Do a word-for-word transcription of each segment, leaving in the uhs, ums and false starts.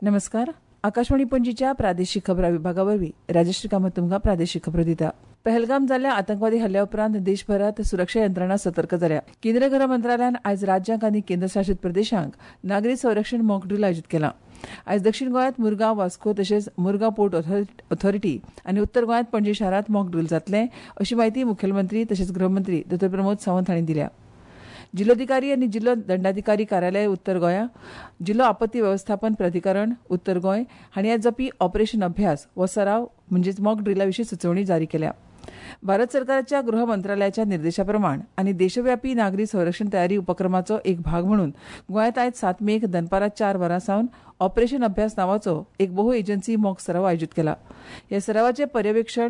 नमस्कार. आकाशवाणी पणजीच्या प्रादेशीक खबरां विभागावरवीं राजश्री कामत तुमकां प्रादेशीक खबरो दिता. पहलगाम जाल्ल्या आतंकवादी हल्ल्या उपरांत देशभरात सुरक्षा यंत्रणा सतर्क जाल्या. केंद्रीय गृह मंत्रालयान आयज राज्यांक आनी केंद्रशासीत प्रदेशांक नागरी संरक्षण मॉक ड्रील आयोजीत केलां. आयज दक्षिण गोंयांत मुरगांव, वास्को तशेंच मुरगांव पोर्ट ऑथॉरिटी आनी उत्तर गोंयांत पणजी शारांत मॉक ड्रील जातलें अशी माहिती मुखेलमंत्री तशेंच गृहमंत्री दोतोर प्रमोद सावंत हांणी दिल्या. जिल्लोधिकारी आनी जिल्लो दंडाधिकारी कार्यालय उत्तर गोंया, जिल्लो आपत्ती वेवस्थापन प्राधिकरण उत्तर गोंय हांणी आयज जावपी ऑपरेशन अभ्यास हो सराव म्हणजेच मॉक ड्रीला विशीं सुचोवणी जारी केल्या. भारत सरकाराच्या गृह मंत्रालयाच्या निर्देशा प्रमाण आनी देशव्यापी नागरी संरक्षण तयारी उपक्रमाचो एक भाग म्हणून गोंयांत आयज सात मेक दनपारां चार वरां सावन ऑपरेशन अभ्यास नांवाचो एक बहु एजन्सी मॉक सराव आयोजीत केला. ह्या सरावाचें पर्यवेक्षण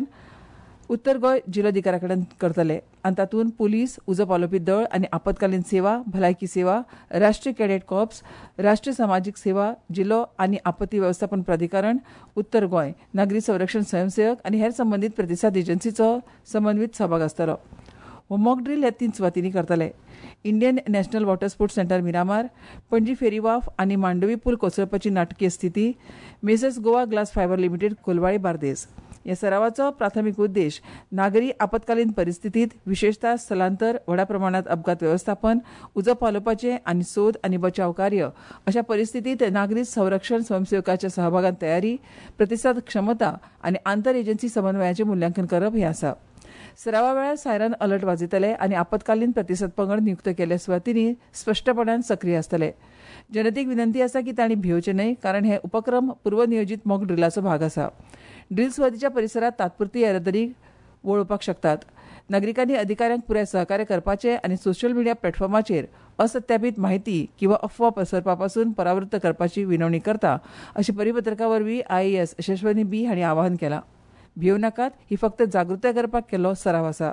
उत्तर गोंय जिल्लोधिकाऱ्या कडेन करतले आनी तातूंत पुलीस, उजो पालोवपी दळ आनी आपतकालीन सेवा, भलायकी सेवा, राष्ट्रीय कॅडेट कॉर्प्स, राष्ट्रीय सामाजीक सेवा, जिल्लो आनी आपत्ती वेवस्थापन प्राधिकरण उत्तर गोंय, नागरी संरक्षण स्वयंसेवक आनी हेर संबंदीत प्रतिसाद एजन्सीचो समन्वीत सहभाग आसतलो. हो मॉक ड्रील ह्या तीन सुवातींनी करतले. Indian National Water Sports Centre Miramar, Panaji ferry वाफ आनी मांडवी पूल कोसळपाची नाटकीय स्थिती, Messrs Goa Glass Fibre Limited, Colvale, Bardez. ह्या सरावाचो प्राथमीक उद्देश नागरी आपतकालीन परिस्थितीत विशेषतः स्थलांतर, व्हडा प्रमाणांत अपघात वेवस्थापन, उजो पालोवपाचें आनी सोद आनी बचाव कार्य अशा परिस्थितीत नागरी संरक्षण स्वयंसेवकाच्या सहभागात तयारी, प्रतिसाद क्षमता आनी आंतर एजन्सी समन्वयाचें मुल्यांकन करप हें आसा. सरावा वेळार सायरन अलर्ट वाजयतले आनी आपतकालीन प्रतिसाद पंगड नियुक्त केल्ल्या सुवातींनी स्पश्टपणान सक्रीय आसतले. जनतेक विनंती आसा की तांणी भिवचे न्हय, कारण हे उपक्रम पूर्वनियोजीत मॉक ड्रिलाचो भाग आसा. ड्रील सुवातीच्या परिसरात तात्पुरती येरादारी वळोवपाक शकतात. नागरिकांनी अधिकाऱ्यांक पुराय सहकार्य करपाचे आनी सोशल मिडिया प्लॅटफॉर्माचेर असत्यापीत माहिती किंवा अफवा पसरपा पासून परावृत्त करपाची विनवणी करता अशें परिपत्रका वरवीं आय ए एस यशस्वनी बी हांणी आवाहन केलां. भिवू नाकात, ही फक्त जागृताय करपाक केल्लो सराव आसा.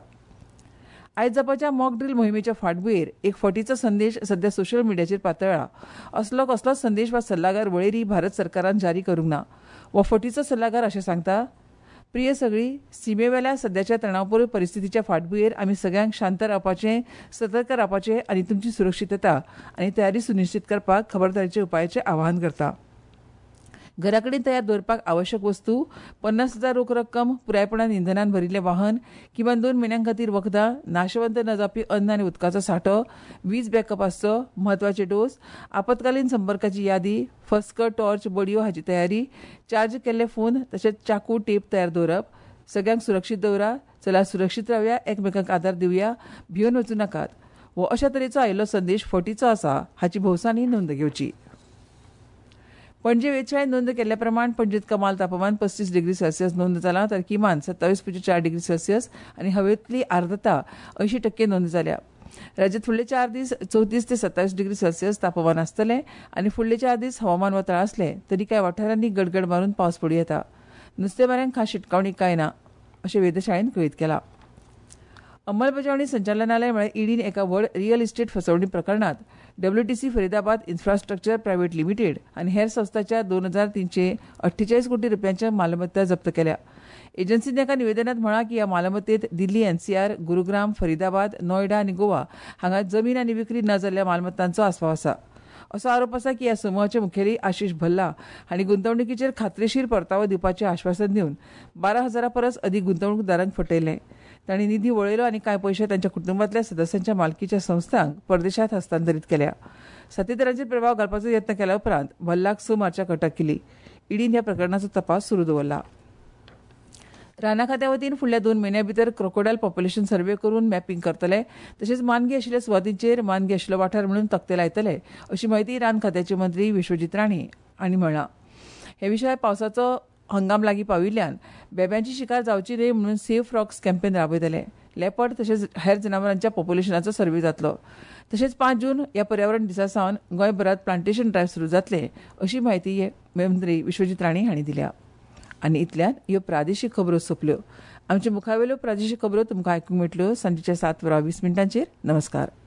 आयज जावपाच्या मॉक ड्रील मोहिमेच्या फाटभुंयेर एक फटीचो संदेश सध्या सोशल मिडियाचेर पातळ्ळा. असलो कसलोच संदेश वा सल्लागार वळेरी भारत सरकारान जारी करूंक ना. हो फटीचो सल्लागार अशें सांगता, प्रिय सगळीं, सीमेवेल्या सध्याच्या तणावपूर्ण परिस्थितीच्या फाटभुंयेर आमी सगळ्यांक शांत रावपाचें, सतर्क रावपाचें आनी तुमची सुरक्षीतता आनी तयारी सुनिश्चित करपाक खबरदारीच्या उपायाचें आवाहन करता. घरा कडेन तयार दवरपाक आवश्यक वस्तू, पन्नास हजार रोख रक्कम, पुरायपणान इंधनान भरिल्लें वाहन, किमान दोन म्हयन्यां खातीर वखदां, नाशवंत न जावपी अन्न आनी उदकाचो सांठो, वीज बॅकअप आसचो, म्हत्वाचे डोस, आपतकालीन संपर्काची यादी, फस्क, टॉर्च, बडयो हाची तयारी, चार्ज केल्ले फोन तशेंच चाकू, टेप तयार दवरप. सगळ्यांक सुरक्षीत दवरा, चला सुरक्षीत रावया, एकमेकांक आदार दिवया, भिवन वचूं नाकात. हो अशा तरेचो आयिल्लो संदेश फटीचो आसा हाची भौसांनी नोंद घेवची. पणजे वेधशाळेन नोंद केल्ल्या प्रमाण पणजेत कमाल तापमान पस्तीस डिग्री सेल्सियस नोंद जालां, तर किमान सत्तावीस पुज्य चार डिग्री सेल्सियस आनी हवेंतली आर्द्रता अंयशी टक्के नोंद जाल्या. राज्यांत फुडले चार दीस चवतीस ते सत्तावीस डिग्री सेल्सियस तापमान आसतलें आनी फुडले चार दीस हवामान वताळ आसलें तरी कांय वाठारांनी गडगड मारून पावस पडूं येता. नुस्तेमाऱ्यांक खास शिटकावणी कांय ना अशें वेधशाळेन कळीत केलां. अंमलबजावणी संचालनालय म्हळ्यार ईडीन एका व्हड रियल इस्टेट फसवणी प्रकरणात WTC Faridabad Infrastructure Private Limited आनी हेर संस्थांच्या दोन हजार तीनशे अठ्ठेचाळीस कोटी रुपयांच्या मालमत्ता जप्त केल्या. एजन्सीन एका निवेदनात म्हळां की ह्या मालमत्तेत दिल्ली, एनसीआर, गुरुग्राम, फरीदाबाद, नोयडा आनी गोवा हांगा जमीन आनी विक्री न जाल्ल्या मालमत्तांचो आस्पाव आसा. असो आरोप आसा की ह्या समूहाचे मुखेली आशिष भल्ला हांणी गुंतवणुकीचेर खात्रीशीर परतावो दिवपाचें आश्वासन दिवन बारा हजारा परस अदीक गुंतवणूकदारांक फटयलें. तांणी निधी वळयलो आनी कांय पयशे तांच्या कुटुंबांतल्या सदस्यांच्या मालकीच्या संस्थांक परदेशांत हस्तांतरीत केल्या. साथीदारांचेर प्रभाव घालपाचो यत्न केल्या उपरांत भल्लाक स मार्चाक अटक केली. ईडीन ह्या प्रकरणाचो तपास सुरू दवरला. राना खात्या वतीन फुडल्या दोन म्हयन्यां भितर क्रोकोडायल पॉप्युलेशन सर्वे करून मॅपिंग करतले तशेंच मानगी आशिल्ल्या सुवातींचेर मानगी आशिल्लो वाठार म्हणून तक्ते लायतले अशी माहिती रान खात्याचे मंत्री विश्वजीत राणे हांणी म्हळां. हे विशय पावसाचो हंगाम लागीं पाविल्ल्यान बेब्यांची शिकार जावची न्हय म्हणून सेफ फ्रॉक्स कॅम्पेन राबयतले. लेपर्ड तशेंच हेर जनावरांच्या पॉप्युलेशनाचो सर्वे जातलो. तशेंच पांच जून ह्या पर्यावरण दिसा सावन गोंयभरांत प्लांटेशन ड्रायव्ह सुरू जातले अशी माहिती मंत्री विश्वजीत राणे हांणी दिल्या. आनी इतल्यान ह्यो प्रादेशीक खबरो सोंपल्यो. आमचे मुखावेल्यो प्रादेशीक खबरो तुमकां आयकूंक मेळटल्यो सांजेच्या सात वरां वीस मिनटांचेर. नमस्कार.